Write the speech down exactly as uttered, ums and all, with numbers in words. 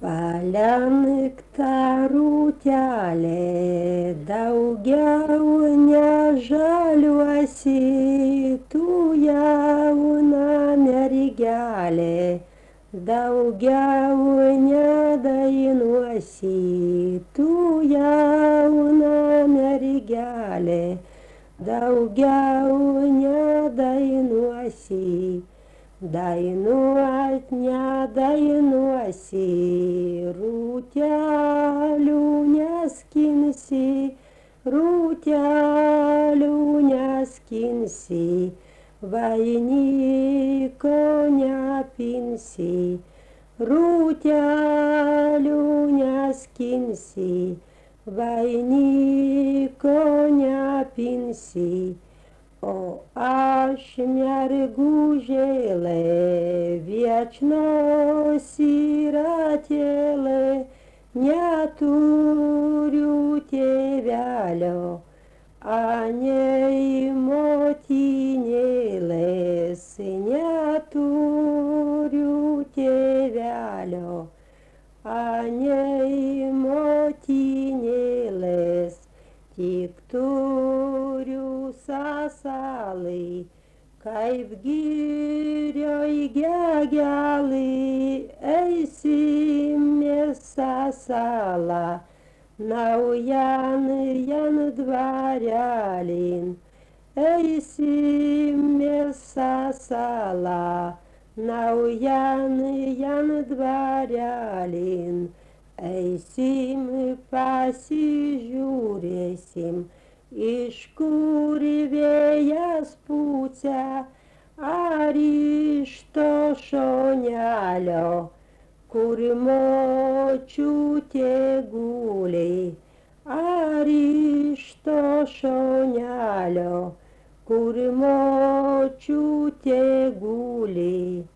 Palenktą rūtelę daugiau nežaliuosi, tu jauna mergelė, daugiau nedainuosi, tu jauna mergelė, daugiau nedainuosi. Dainuot nedainuosi, rūtelių neskinsi, rūtelių neskinsi, vainiko nepinsi, rūtelių neskinsi, vainiko nepinsi. O aš mergužėlė, viečno siratėlė, neturiu tėvelio, anei motinėlės, neturiu tėvelio, anei motinėlės, tik turiu sasalai, kaip girioj gegelai, eisime sasalą, naujan jan dvarelin, eisime sasalą, naujan jan dvarelin, eisim pasižiūrėsim, iš kur vėjas pučia, ar iš to šonelio, kur močiutė guli, ar iš to šonelio, kur močiutė guli.